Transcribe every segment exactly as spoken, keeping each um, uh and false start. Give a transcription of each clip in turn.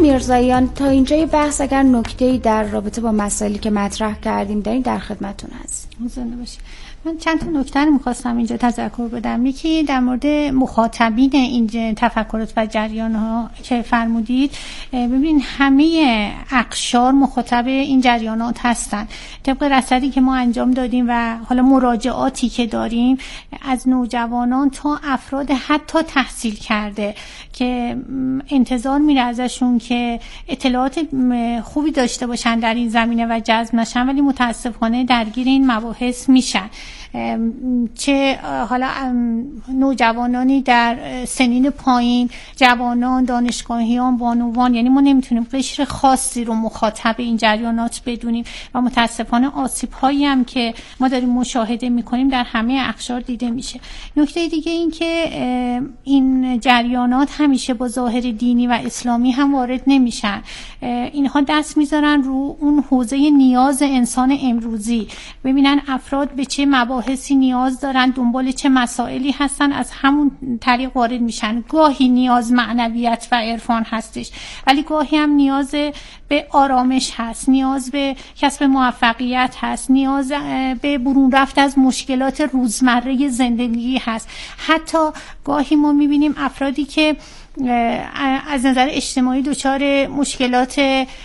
میرزاییان تا اینجای بحث اگر نکته‌ای در رابطه با مسائلی که مطرح کردیم دارین در خدمتتون هست. زنده باشید. من چند تا نکته رو می‌خواستم اینجا تذکر بدم. یکی در مورد مخاطبین این تفکرات و جریان‌ها که فرمودید. ببین همه اقشار مخاطب این جریانات هستن. طبق رصدی که ما انجام دادیم و حالا مراجعاتی که داریم از نوجوانان تا افراد حتی تحصیل کرده که انتظار میره ازشون که اطلاعات خوبی داشته باشن در این زمینه و جذب نشن، ولی متاسفانه درگیر این مباحث میشن. چه حالا نوجوانانی در سنین پایین، جوانان، دانشگاهیان، بانوان، یعنی ما نمیتونیم قشر خاصی رو مخاطب این جریانات بدونیم و متاسفانه آسیب‌هایی هم که ما داریم مشاهده میکنیم در همه اقشار دیده میشه. نکته دیگه این که این جریانات همیشه با ظاهر دینی و اسلامی هم وارد نمیشن. اینها دست میذارن رو اون حوزه نیاز انسان امروزی، ببینن افراد به چه مباحثی نیاز دارن، دنبال چه مسائلی هستن، از همون طریق وارد میشن. گاهی نیاز معنویت و عرفان هستش، ولی گاهی هم نیاز به آرامش هست، نیاز به کسب موفقیت هست، نیاز به برون رفت از مشکلات روزمره زندگی هست. حتی گاهی ما میبینیم افرادی که از نظر اجتماعی دچار مشکلات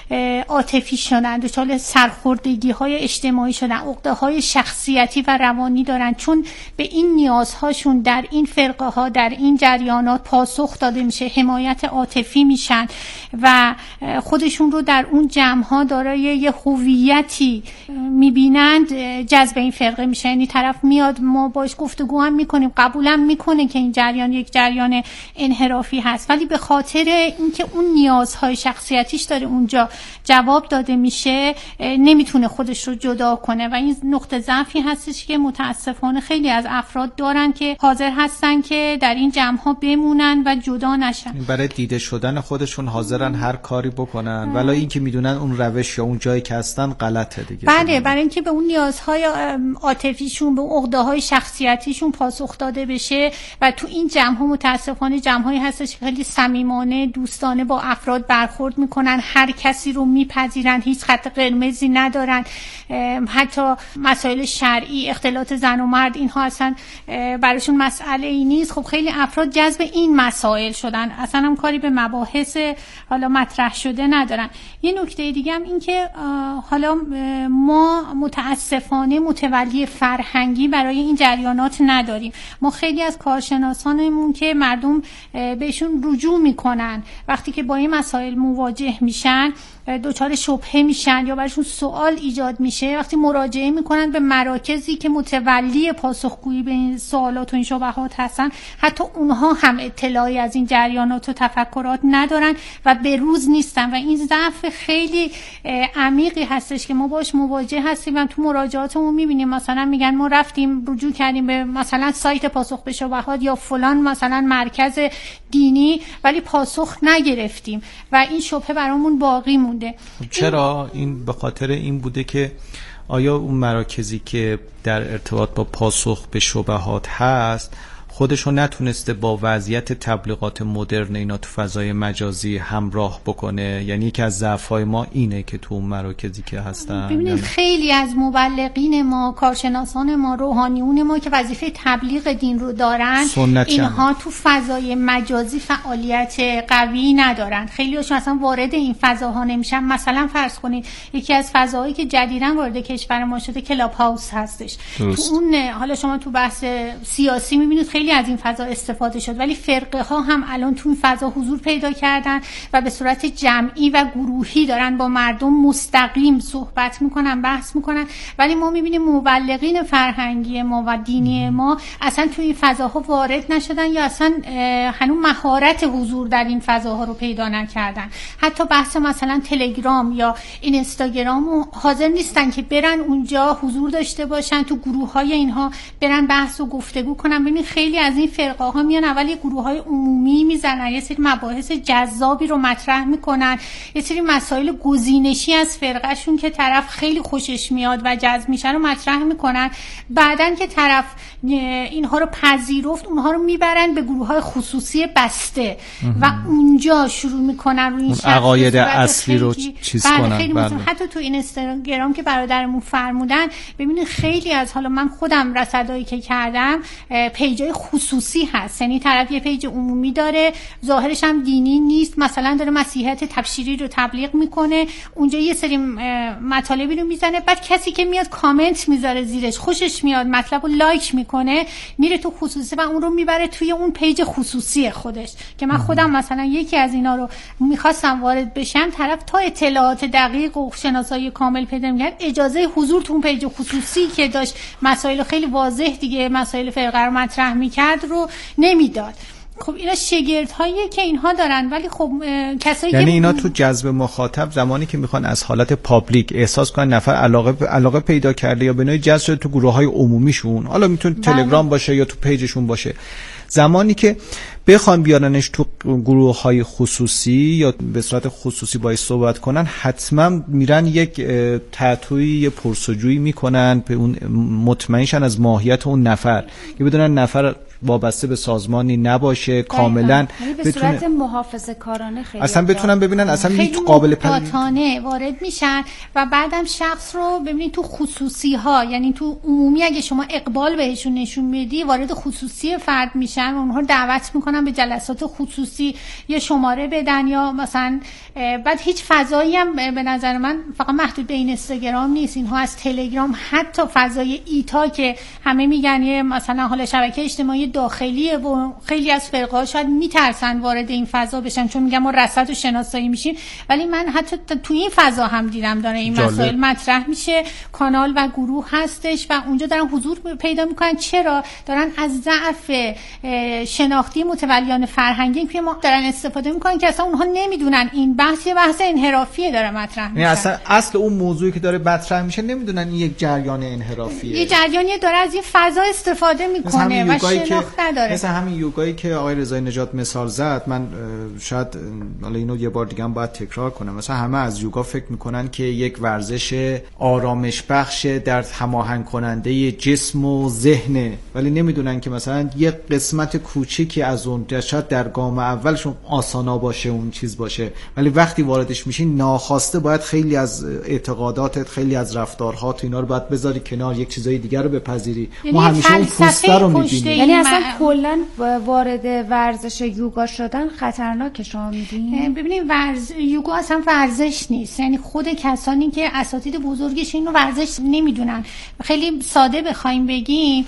عاطفی شدن، دچار سرخوردگی های اجتماعی شدن، عقده های شخصیتی و روانی دارن، چون به این نیازهاشون در این فرقه ها، در این جریانات پاسخ داده میشه، حمایت عاطفی میشن و خودشون رو در اون جمع ها دارای یه هویتی میبینند، جذب این فرقه میشه. یعنی طرف میاد، ما باش گفتگو هم میکنیم، قبولم میکنه که این جریان یک جریان انحرافی هست، ولی به خاطر اینکه اون نیازهای شخصیتیش داره اونجا جواب داده میشه نمیتونه خودش رو جدا کنه و این نقطه ضعفی هستش که متاسفانه خیلی از افراد دارن که حاضر هستن که در این جمع ها بمونن و جدا نشن. برای دیده شدن خودشون حاضرن هر کاری بکنن، ولی اینکه میدونن اون روش یا اون جایی که هستن غلطه دیگه. بله، برای اینکه به اون نیازهای عاطفیشون، به عقده های شخصیتیشون پاسخ داده بشه و تو این جمع ها متاسفانه جمع هایی هستش که خیلی صمیمانه، دوستانه با افراد برخورد میکنن، هر کسی رو میپذیرن، هیچ خط قرمزی ندارن. حتی مسائل شرعی، اختلاط زن و مرد، اینها اصلا براشون مسئله ای نیست. خب خیلی افراد جذب این مسائل شدن، اصلا هم کاری به مباحث حالا مطرح شده ندارن. یه نکته دیگه هم این که حالا ما متاسفانه متولی فرهنگی برای این جریانات نداریم. ما خیلی از کارشناسانمون که مردم بهشون رجوع میکنن وقتی که با این مسائل مواجه میشن، دچار شبهه میشن یا براشون سوال ایجاد میشه، وقتی مراجعه میکنن به مراکزی که متولی پاسخگویی به این سوالات و این شبهات هستن، حتی اونها هم اطلاعی از این جریانات و تفکرات ندارن و به روز نیستن و این ضعف خیلی عمیقی هستش که ما باش مواجه هستیم و تو مراجعاتمون میبینیم. مثلا میگن ما رفتیم رجوع کردیم به مثلا سایت پاسخ به شبهات یا فلان مثلا مرکز دینی، ولی پاسخ نگرفتیم و این شبهه برامون باقی مونده. چرا؟ این به خاطر این بوده که آیا اون مراکزی که در ارتباط با پاسخ به شبهات هست خودشو نتونسته با وضعیت تبلیغات مدرن اینا تو فضای مجازی همراه بکنه؟ یعنی یکی از ضعف‌های ما اینه که تو اون مراکزی که هستن. ببینید یعنی خیلی از مبلغین ما، کارشناسان ما، روحانیون ما که وظیفه تبلیغ دین رو دارن، اینها تو فضای مجازی فعالیت قوی ندارن. خیلی هاشون اصلا وارد این فضاها نمیشن. مثلا فرض کنید یکی از فضاهایی که جدیداً وارد کشور ما شده کلاب هاوس هستش. درست. تو اون حالا شما تو بحث سیاسی میبینید خیلی از این فضا استفاده شد، ولی فرقه ها هم الان تو این فضا حضور پیدا کردن و به صورت جمعی و گروهی دارن با مردم مستقیم صحبت میکنن، بحث میکنن، ولی ما میبینیم مبلغین فرهنگی ما و دینی ما اصلا تو این فضاها وارد نشدن یا اصلا هنوز مهارت حضور در این فضاها رو پیدا نکردن. حتی بحث مثلا تلگرام یا اینستاگرام حاضر نیستن که برن اونجا حضور داشته باشن، تو گروه های اینها برن بحث و گفتگو کنن. ببین خیلی خیلی از این فرقه ها میان اول یه گروه های عمومی میزنن، یه سری مباحث جذابی رو مطرح میکنن، یه سری مسائل گزینشی از فرقهشون که طرف خیلی خوشش میاد و جذب میشه رو مطرح میکنن. بعدن که طرف اینها رو پذیرفت اونها رو میبرن به گروه های خصوصی بسته و اونجا شروع میکنن روی این شخص عقاید اصلی رو چیز کنن. خیلی بله. حتی تو اینستاگرام که برادرمون فرمودن، ببینید خیلی از، حالا من خودم رصدایی که کردم، پیجای خصوصی هست، یعنی طرف یه پیج عمومی داره، ظاهرش هم دینی نیست، مثلا داره مسیحیت تبشیری رو تبلیغ میکنه، اونجا یه سری مطالبی رو میزنه، بعد کسی که میاد کامنت میذاره زیرش خوشش میاد، مطلب رو لایک میکنه، میره تو خصوصی و اون رو میبره توی اون پیج خصوصی خودش. که من خودم مثلا یکی از اینا رو میخواستم وارد بشم، طرف تا اطلاعات دقیق و شناسایی کامل پیدا می‌کرد اجازه حضور تو اون پیج خصوصی که داشت مسائل خیلی واضح دیگه مسائل فرقه رو مطرح میکرد رو نمیداد. خب اینا شگردهاییه که اینها دارن، ولی خب کسایی یعنی که اینا تو جذب مخاطب زمانی که میخوان از حالت پابلیک احساس کنن نفر علاقه علاقه پیدا کرده یا به نوعی جذب شده تو گروه‌های عمومیشون، حالا میتونه تلگرام باشه یا تو پیجشون باشه، زمانی که بخوان بیارنش تو گروه‌های خصوصی یا به صورت خصوصی باید صحبت کنن، حتما میرن یک تحتوی یه پرسجویی میکنن به اون مطمئنشن از ماهیت اون نفر که بدونن نفر وابسته به سازمانی نباشه، کاملا به صورت محافظه‌کارانه خیلی اصلا بتونن ببینن اصلا خیلی هیچ قابل پذیرش وارد میشن و بعدم شخص رو ببینید تو خصوصی ها، یعنی تو عمومی اگه شما اقبال بهشون نشون میدی وارد خصوصی فرد میشن و اونها رو دعوت میکنن به جلسات خصوصی یا شماره بدن یا مثلا بعد هیچ فضایی هم به نظر من فقط محدود به این اینستاگرام نیست، اینها از تلگرام حتی فضای ایتا که همه میگن یه مثلا حالا شبکه اجتماعی داخلیه و خیلی از فرقه ها شاید میترسن وارد این فضا بشن چون میگم ما رصد و شناسایی میشیم، ولی من حتی تو این فضا هم دیدم داره این جالب. مسائل مطرح میشه، کانال و گروه هستش و اونجا دارن حضور پیدا میکنن. چرا؟ دارن از ضعف شناختی متولیان فرهنگی که ما دارن استفاده میکنن که اصلا اونها نمیدونن این بحث یه بحث انحرافیه داره مطرح میشه، اصلا اصل اون موضوعی که داره مطرح میشه نمیدونن این یک جریان انحرافیه، یه جریانی داره از این فضا استفاده میکنه و شناخت نداره. مثلا همین یوگایی که آقای رضای نجات مثال زد، من شاید حالا اینو یه بار دیگه هم باید تکرار کنم، مثلا همه از یوگا فکر میکنن که یک ورزش آرامش بخش در هماهنگ کننده جسم و ذهن، ولی نمیدونن که مثلا یک قسمت کوچیکی از اون شاید در گام اولشون آسانا باشه اون چیز باشه، ولی وقتی واردش میشین ناخواسته باید خیلی از اعتقاداتت، خیلی از رفتارهات اینا رو باید بذاری کنار، یک چیزای دیگر رو بپذیری. ما همیشه اون پوسته رو میبینیم. یعنی اصلا کلا وارد ورزش یوگا شدن خطرناکه شما میگین؟ ببینید ورز یوگا اصلا ورزش نیست، یعنی خود کسانی که اساتید بزرگش اینو ورزش نمیدونن. خیلی ساده بخوایم بگیم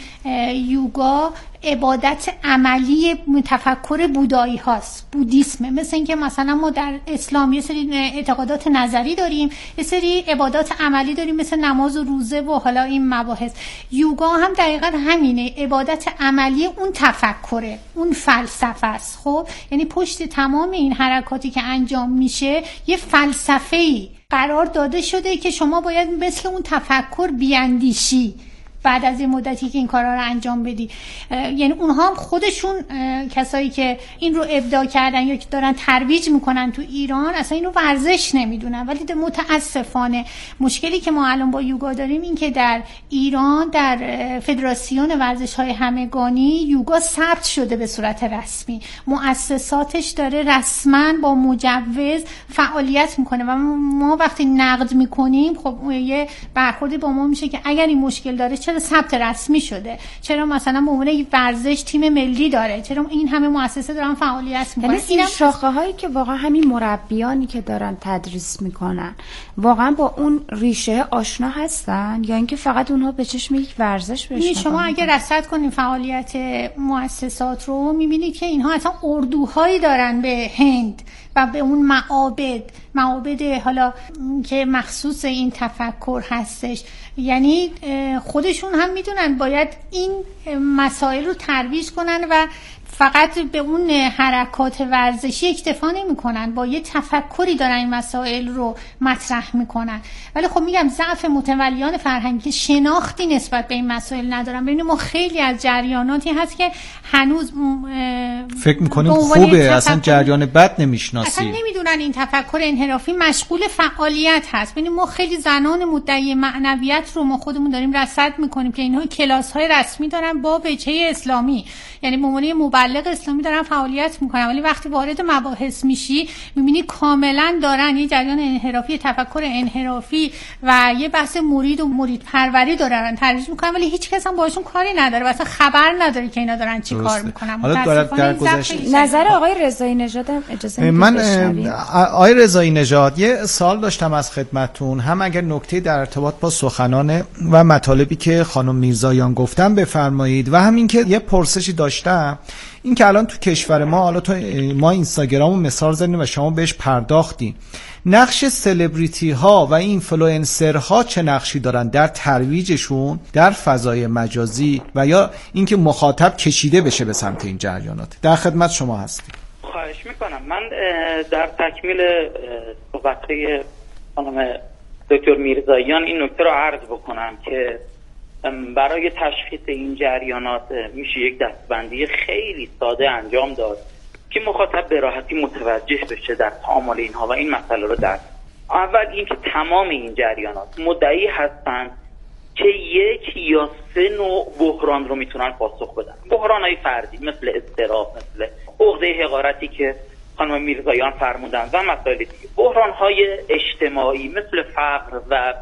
یوگا عبادت عملی تفکر بودایی هاست، بودیسمه. مثل اینکه مثلا ما در اسلام یه سری اعتقادات نظری داریم، یه سری عبادات عملی داریم مثل نماز و روزه و حالا این مباحث. یوگا هم دقیقاً همینه، عبادت عملی اون تفکره، اون فلسفه است. خب یعنی پشت تمام این حرکاتی که انجام میشه یه فلسفه‌ای قرار داده شده که شما باید مثل اون تفکر بیاندیشی بعد از این مدتی که این کارا رو انجام بدی. یعنی اونها هم خودشون کسایی که این رو ابداع کردن یا که دارن ترویج میکنن تو ایران اصلا اینو ورزش نمیدونن، ولی متاسفانه مشکلی که ما الان با یوگا داریم این که در ایران در فدراسیون ورزش‌های همگانی یوگا ثبت شده به صورت رسمی، مؤسساتش داره رسما با مجوز فعالیت میکنه و ما وقتی نقد میکنیم خب یه برخوردی با ما میشه که اگر این مشکل داره چرا ثبت رسمی شده، چرا مثلا به عنوان ورزش تیم ملی داره، چرا این همه مؤسسه دارن فعالیت میکنن. یعنی این شاخه هایی که واقعا همین مربیانی که دارن تدریس میکنن واقعا با اون ریشه آشنا هستن یا اینکه فقط اونها به چشم یک ورزش بهش شما اگه رصد کنین فعالیت مؤسسات رو میبینید که اینها اصلا اردوهایی دارن به هند و به اون معابد معابد حالا که مخصوص این تفکر هستش. یعنی خودشون هم میدونن باید این مسائل رو ترویج کنن و فقط به اون حرکات ورزشی اکتفا نمی‌کنن، با یه تفکری دارن این مسائل رو مطرح می‌کنن. ولی خب میگم ضعف متولیان فرهنگی که شناختی نسبت به این مسائل ندارن. ببینید ما خیلی از جریاناتی هست که هنوز فکر می‌کنیم خوبه، اصلا جریان بد نمی‌شناسیم، اصلا نمی‌دونن این تفکر انحرافی مشغول فعالیت هست. ببینید ما خیلی زنان مدعی معنویت رو ما خودمون داریم رصد می‌کنیم که اینها کلاس‌های رسمی دارن با وجهه اسلامی، یعنی به عنوان مبلغ اسلامی دارن فعالیت میکنن، ولی وقتی وارد مباحث میشی میبینی کاملا دارن یه جریان انحرافی، تفکر انحرافی و یه بحث مرید و مرید پروری دارن ترویج میکنن، ولی هیچ کس هم باهاشون کاری نداره، اصلا خبر نداره که اینا دارن چی کار میکنن. حالا دارد در گذشته نظر آقای رضایی نژاد هم اجازه میدید من بشنویم؟ آقای رضایی نژاد یه سوال داشتم از خدمتتون، هم اگر نکته در ارتباط با سخنان و مطالبی که خانم میرزاییان گفتن بفرمایید، و همین که یه پرسشی داشتم این که الان تو کشور ما، حالا تو ما اینستاگرام رو مثال زدیم و شما بهش پرداختین، نقش سلبریتی ها و اینفلوئنسر ها چه نقشی دارن در ترویجشون در فضای مجازی و یا اینکه مخاطب کشیده بشه به سمت این جریانات؟ در خدمت شما هستیم. خواهش میکنم. من در تکمیل صحبت‌های خانم دکتر میرزاییان این نکته رو عرض بکنم که برای تشخیص این جریانات میشه یک دستبندی خیلی ساده انجام داد که مخاطب به راحتی متوجه بشه در تعامل اینها و این مسئله رو درک. اول اینکه تمام این جریانات مدعی هستند که یک یا سه نوع بحران رو میتونن پاسخ بدن. بحران‌های فردی مثل اضطراب، مثل عقده حقارتی که خانم میرزاییان فرمودن و مسائل دیگه. بحران‌های اجتماعی مثل فقر و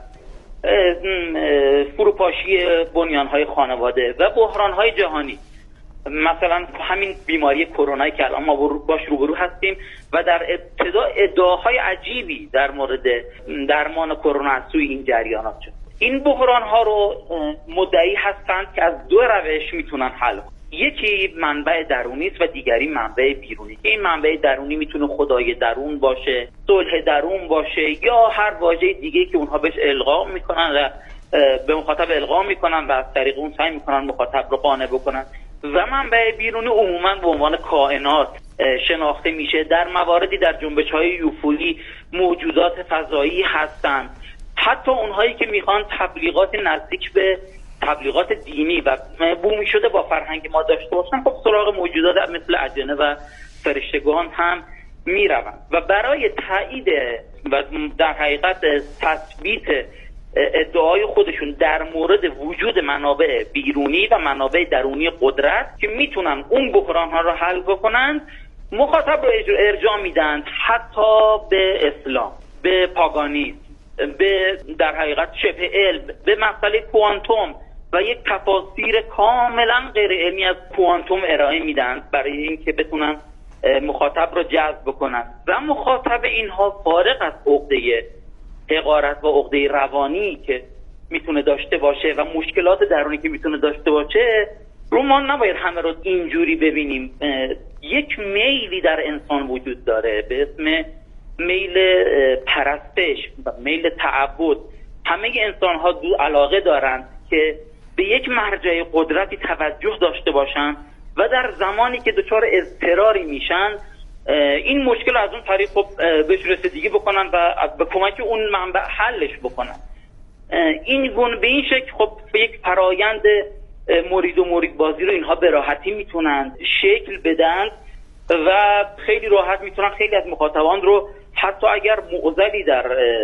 فروپاشی بنیان‌های خانواده و بحران‌های جهانی، مثلا همین بیماری کرونا که الان ما باش روبرو هستیم و در ابتدا ادعاهای عجیبی در مورد درمان کرونا از سوی این جریانات شد. این بحران‌ها رو مدعی هستند که از دو روش میتونن حل کنن. یکی منبع درونی است و دیگری منبع بیرونی. این منبع درونی میتونه خدای درون باشه، صلح درون باشه یا هر واژه دیگه که اونها بهش القا میکنن و به مخاطب القا میکنن و از طریق اون سعی میکنن مخاطب رو قانع بکنن. و منبع بیرونی عموما به عنوان کائنات شناخته میشه. در مواردی در جنبش‌های یوفویی موجودات فضایی هستند، حتی اونهایی که میخوان تبلیغات نزدیک به تبلیغات دینی و بومی شده با فرهنگ ما داشته باشن، خب سراغ موجودات مثل اجنه و فرشتگان هم میروند و برای تایید و در حقیقت تثبیت ادعای خودشون در مورد وجود منابع بیرونی و منابع درونی قدرت که میتونن اون بحران ها رو حل بکنن، مخاطب رو ارجاع میدن حتی به اسلام، به پاگانیسم، به در حقیقت شبه علم، به مسئله کوانتوم و یک تفاسیر کاملا غیر علمی از کوانتوم ارائه میدن برای اینکه بتونن مخاطب رو جذب بکنن و مخاطب اینها فارغ از عقده حقارت و عقده روانی که میتونه داشته باشه و مشکلات درونی که میتونه داشته باشه رو ما نباید همه رو اینجوری ببینیم. یک میلی در انسان وجود داره به اسم میل پرستش و میل تعبد. همه انسان ها دو علاقه دارند که به یک مرجع قدرتی توجه داشته باشن و در زمانی که دچار اضطراری میشن این مشکل از اون طریق خب بهش رسیدگی بکنن و به کمک اون منبع حلش بکنن. این گونه به این شکل خب به یک فرایند مرید و مرید بازی رو اینها به راحتی میتونن شکل بدن و خیلی راحت میتونن خیلی از مخاطبان رو حتی اگر معضلی در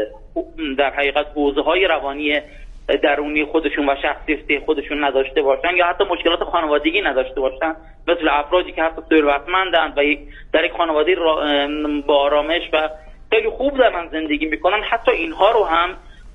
در حقیقت حوزه‌های روانی درونی خودشون و شخصیتی خودشون نداشته باشن یا حتی مشکلات خانوادگی نداشته باشن، مثل افرادی که حتی ثروتمندند و در یک خانواده با آرامش و خیلی خوب دارن زندگی میکنن، حتی اینها رو هم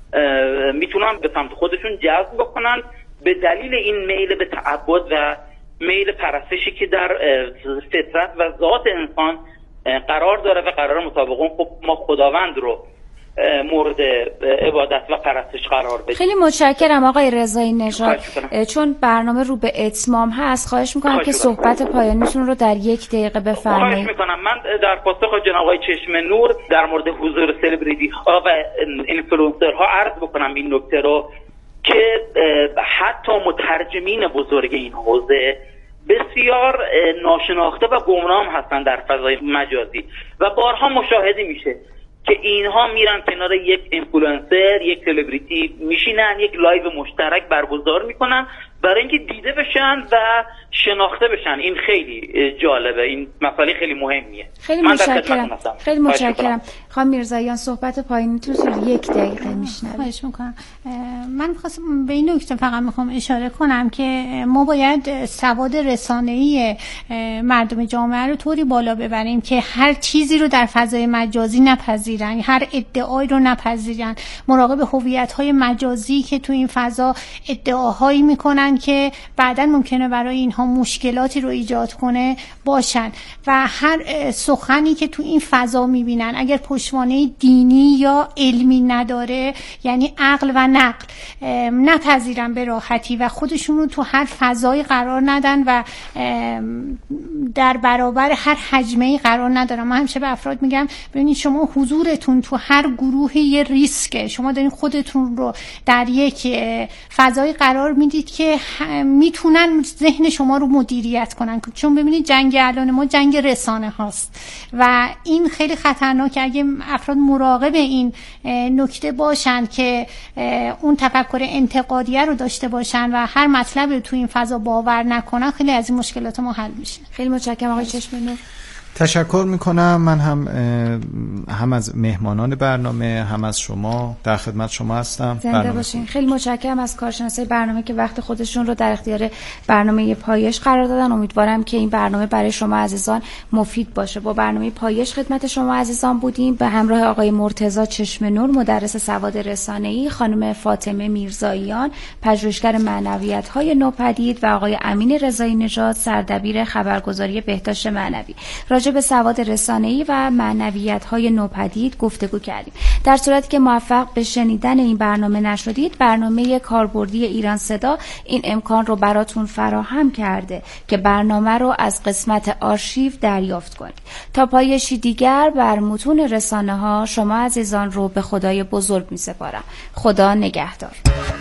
میتونن به سمت خودشون جذب بکنن به دلیل این میل به تعبد و میل پرستشی که در فطرت و ذات انسان قرار داره و قرار مطابق اون خب ما خداوند رو مورد عبادت و پرستش قرار بدیم. خیلی متشکرم آقای رضایی نژاد. چون برنامه رو به اتمام هست خواهش میکنم که صحبت پایانیتون رو در یک دقیقه بفرمایید. خواهش میکنم. من در پاسخ جناب آقای چشم نور در مورد حضور سلبریتی ها و اینفلوئنسر ها عرض بکنم این نکته رو که حتی مترجمین بزرگ این حوزه بسیار ناشناخته و گمنام هستن در فضای مجازی و بارها مشاهده میشه که اینها میرن کنار یک اینفلوئنسر، یک سلبریتی میشینن، یک لایو مشترک برگزار میکنن برای اینکه دیده بشن و شناخته بشن. این خیلی جالبه، این مسئله خیلی مهمیه. خیلی متشکرم. خیلی متشکرم. خانم میرزاییان صحبت پایینیتون رو یک دقیقه میشنویم. خواهش میکنم. من خواستم به این نکته فقط میخوام اشاره کنم که ما باید سواد رسانه‌ای مردم جامعه رو طوری بالا ببریم که هر چیزی رو در فضای مجازی نپذیرن، هر ادعایی رو نپذیرن، مراقب هویت‌های مجازی که تو این فضا ادعاهایی میکنن که بعداً ممکنه برای اینها مشکلاتی رو ایجاد کنه باشن و هر سخنی که تو این فضا میبینن اگر پشتوانه دینی یا علمی نداره، یعنی عقل و نقل، نپذیرن به راحتی و خودشون رو تو هر فضایی قرار ندن و در برابر هر حجمه‌ای قرار ندارن. من همیشه به افراد میگم ببینید شما حضورتون تو هر گروهی یه ریسکه، شما دارین خودتون رو در یک فضایی قرار میدید که میتونن ذهن شما رو مدیریت کنن، چون ببینید جنگ الان ما جنگ رسانه هاست و این خیلی خطرناکه. اگه افراد مراقب این نکته باشن که اون تفکر انتقادیه رو داشته باشن و هر مطلب رو تو این فضا باور نکنن، خیلی از این مشکلات ما حل میشه. خیلی متشکرم آقای چشم نور. تشکر میکنم. من هم هم از مهمانان برنامه هم از شما در خدمت شما هستم. زنده باشین. خیلی متشکرم از کارشناسای برنامه که وقت خودشون رو در اختیار برنامه پایش قرار دادن. امیدوارم که این برنامه برای شما عزیزان مفید باشه. با برنامه پایش خدمت شما عزیزان بودیم به همراه آقای مرتضی چشم نور، مدرس سواد رسانه‌ای، خانم فاطمه میرزاییان، پژوهشگر معنویت‌های نوپدید و آقای امین رضایی نژاد، سردبیر خبرگزاری بهداشت معنوی. راجع به سواد رسانه‌ای و معنویت‌های نوپدید گفتگو کردیم. در صورتی که موفق به شنیدن این برنامه نشدید، برنامه کاربردی ایران صدا این امکان رو براتون فراهم کرده که برنامه رو از قسمت آرشیو دریافت کنید. تا پایشی دیگر بر متون رسانه‌ها شما عزیزان رو به خدای بزرگ می‌سپارم. خدا نگهدار.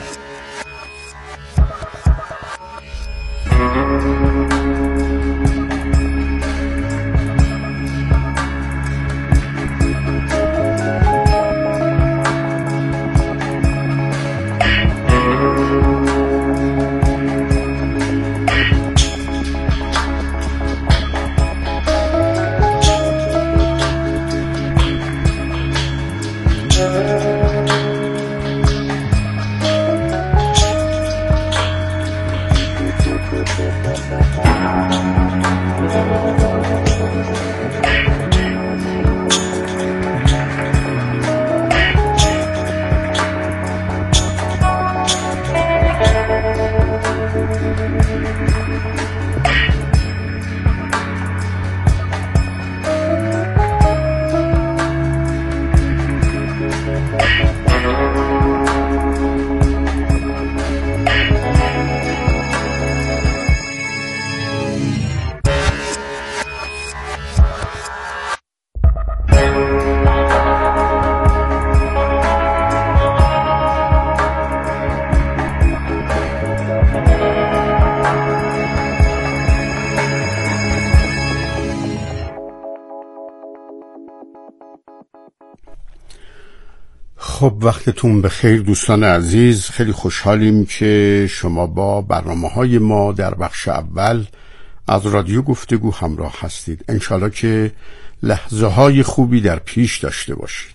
خب وقتتون بخیر دوستان عزیز. خیلی خوشحالیم که شما با برنامه‌های ما در بخش اول از رادیو گفتگو همراه هستید. انشالله که لحظه های خوبی در پیش داشته باشید.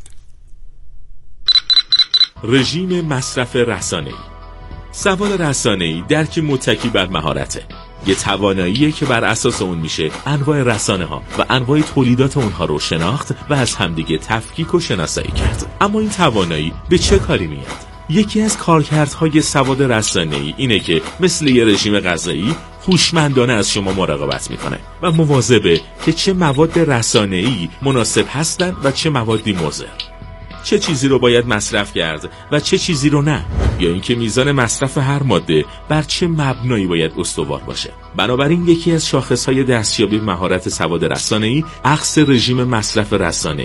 رژیم مصرف رسانه‌ای. سواد رسانه‌ای درکی متکی بر مهارته، یه تواناییه که بر اساس اون میشه انواع رسانه ها و انواع تولیدات اونها رو شناخت و از همدیگه تفکیک و شناسایی کرد. اما این توانایی به چه کاری میاد؟ یکی از کارکردهای سواد رسانه‌ای اینه که مثل یه رژیم غذایی هوشمندانه از شما مراقبت میکنه و مواظبه که چه مواد رسانه‌ای مناسب هستن و چه موادی مضر. چه چیزی رو باید مصرف کرد و چه چیزی رو نه، یا اینکه میزان مصرف هر ماده بر چه مبنایی باید استوار باشه. بنابراین یکی از شاخصهای دستیابی مهارت سواد رسانه‌ای اخذ رژیم مصرف رسانه‌ایه.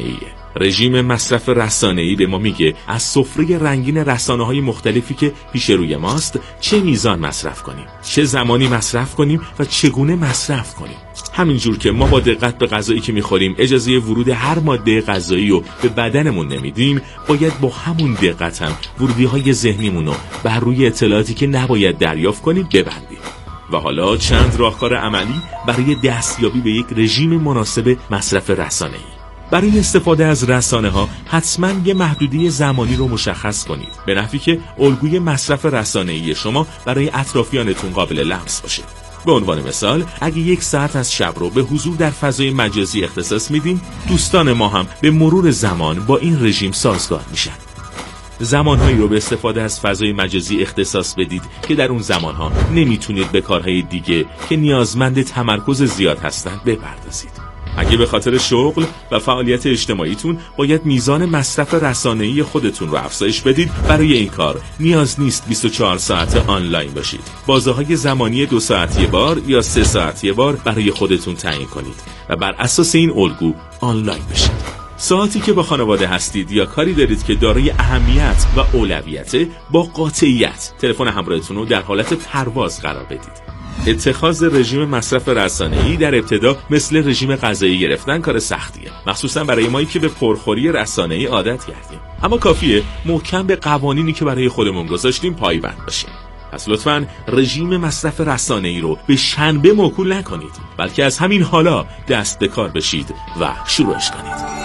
رژیم مصرف رسانه‌ای به ما میگه از سفره رنگین رسانه‌های مختلفی که پیش روی ماست چه میزان مصرف کنیم، چه زمانی مصرف کنیم و چگونه مصرف کنیم. همینجور که ما با دقت به غذایی که میخوریم اجازه ورود هر ماده غذایی رو به بدنمون نمیدیم، باید با همون دقت هم ورودی‌های ذهنیمون رو بر روی اطلاعاتی که نباید دریافت کنیم ببندیم. و حالا چند راهکار عملی برای دستیابی به یک رژیم مناسب مصرف رسانه‌ای. برای استفاده از رسانه ها حتما یه محدوده زمانی رو مشخص کنید، به نحوی که الگوی مصرف رسانه‌ای شما برای اطرافیانتون قابل لمس باشه. به عنوان مثال، اگه یک ساعت از شب رو به حضور در فضای مجازی اختصاص میدین، دوستان ما هم به مرور زمان با این رژیم سازگار میشن. زمانهایی رو به استفاده از فضای مجازی اختصاص بدید که در اون زمانها نمیتونید به کارهای دیگه که نیازمند تمرکز زیاد هستند بپردازید. اگه به خاطر شغل و فعالیت اجتماعیتون باید میزان مصرف رسانه‌ای خودتون رو افزایش بدید، برای این کار نیاز نیست بیست و چهار ساعت آنلاین باشید. بازه‌های زمانی دو ساعتی بار یا سه ساعتی بار برای خودتون تعیین کنید و بر اساس این الگو آنلاین بشید. ساعتی که با خانواده هستید یا کاری دارید که دارای اهمیت و اولویته، با قاطعیت تلفن همراهتون رو در حالت پرواز قرار بدید. اتخاذ رژیم مصرف رسانه‌ای در ابتدا مثل رژیم غذایی گرفتن کار سختیه، مخصوصا برای مایی که به پرخوری رسانه‌ای عادت کردیم. اما کافیه محکم به قوانینی که برای خودمون گذاشتیم پایبند باشیم. پس لطفاً رژیم مصرف رسانه‌ای رو به شنبه موکول نکنید، بلکه از همین حالا دست به کار بشید و شروعش کنید.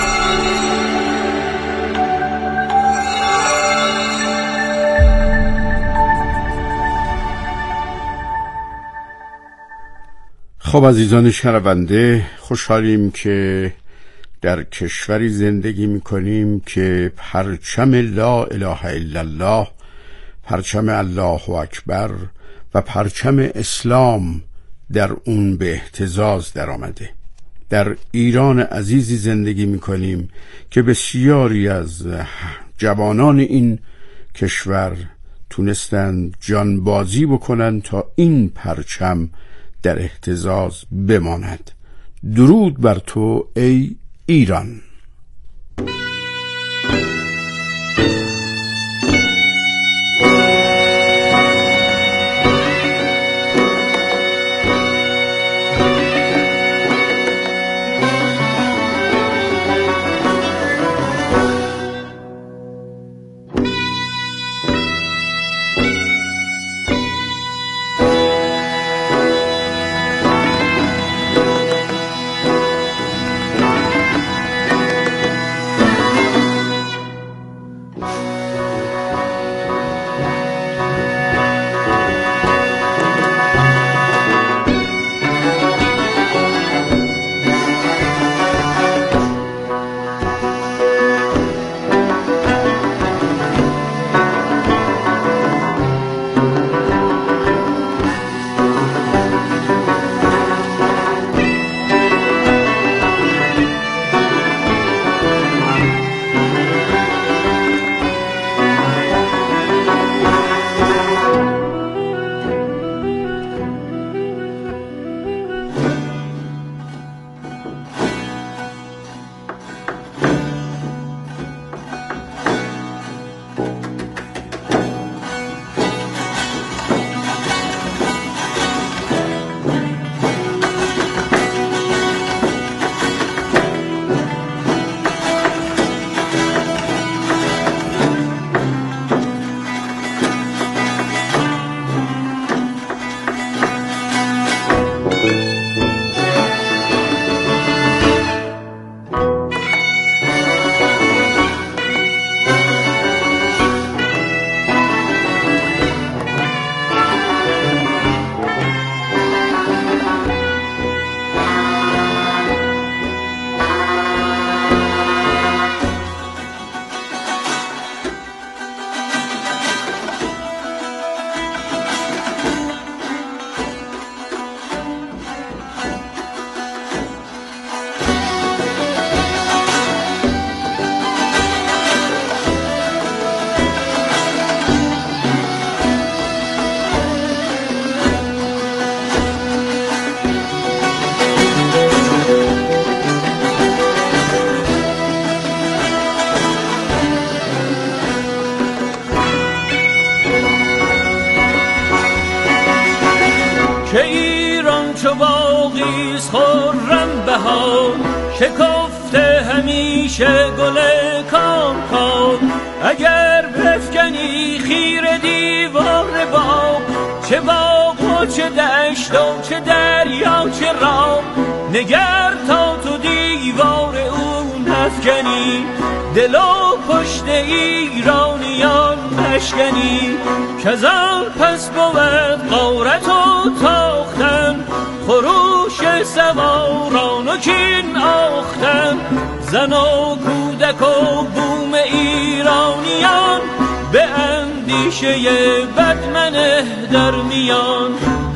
خب عزیزان شنونده، خوشحالیم که در کشوری زندگی میکنیم که پرچم لا اله الا الله، پرچم الله اکبر و پرچم اسلام در اون به اهتزاز در آمده. در ایران عزیزی زندگی میکنیم که بسیاری از جوانان این کشور تونستند جانبازی بکنن تا این پرچم در اهتزاز بماند. درود بر تو ای ایران. چو باغیز خرم بهار، شکفته همیشه گل کام کام. اگر بفکنی خیر دیوار باغ، چه باغ و چه دشت و چه دریا چه راه، نگر تا تو دیوار او نفکنی، دل و پشت ایرانیان مشکنی. کزان پس بود غارت و تاختن، خروش سواران و کین آختن. زن و کودک و بوم ایرانیان، به اندیشه بد منه در میان.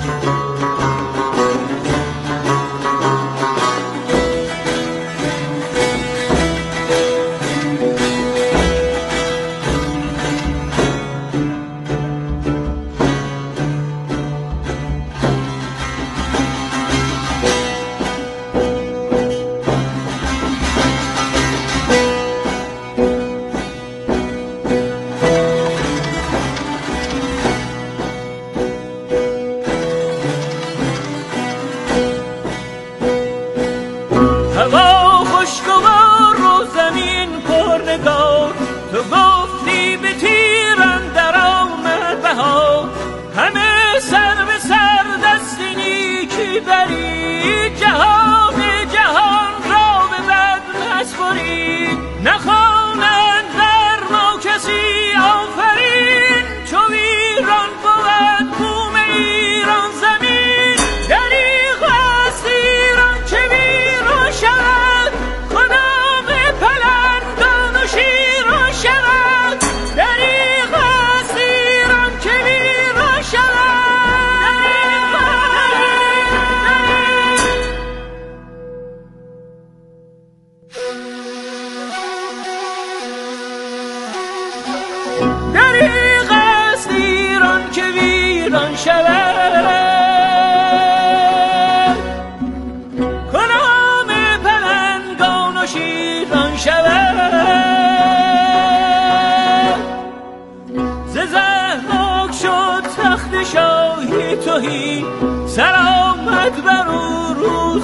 سرآمد بر او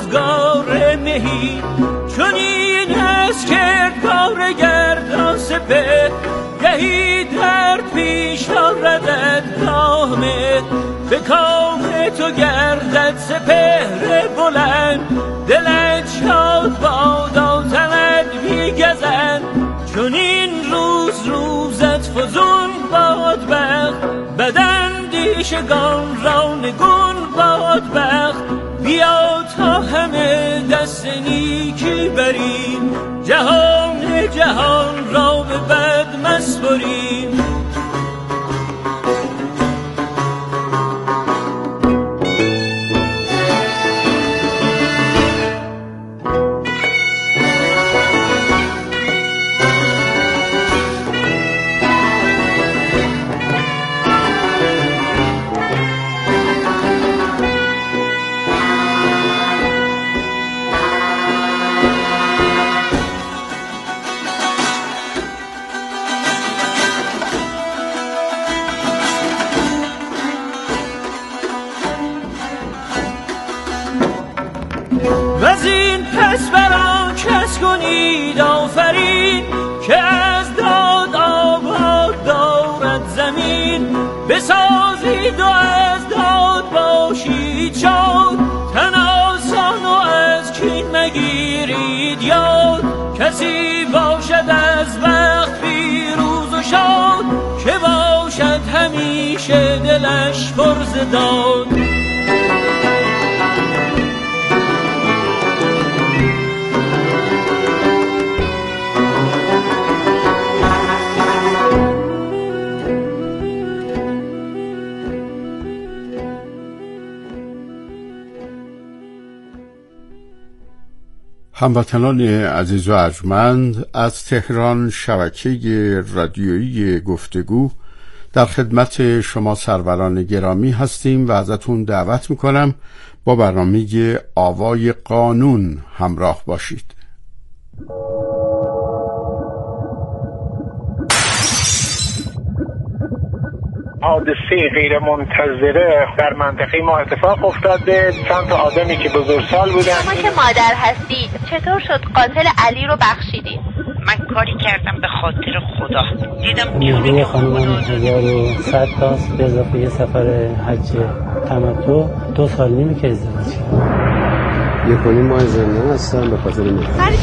روزگار مهی، چون این از کردگار گردان سپه، گهی درد پیش آردد نامه. به کام تو گردد سپهر بلند، دلت شاد بادا تنت بیگزند. چون این روز روزت فزون باد بخت، بداندیشگان را نگون باد بخت. بیا تا همه دست نیکی بریم، جهان جهان را به بد مسپریم. وزین پس بران کس کنید آفرین، که از داد آباد دارد زمین. بسازید و از داد باشید شاد، تن آسان و از کین مگیرید یاد. کسی باشد از وقت پیروز و شاد، که باشد همیشه دلش پر ز داد. هموطنان عزیز و ارجمند، از تهران شبکه رادیویی گفتگو در خدمت شما سروران گرامی هستیم و ازتون دعوت میکنم با برنامه آوای قانون همراه باشید. حادثه غیر منتظره در منطقه ما اتفاق افتاده. چند تا آدمی که بزرگسال بودن. شما که مادر هستید چطور شد قاتل علی رو بخشیدید؟ من کاری کردم به خاطر خدا، دیدم نیروی خانمان هزار و صد تاست به اضافه یه سفر حج تمتع دو سال نیمی که ازدواج کردم. یک و نیم ماه زندان هستم به خاطر من.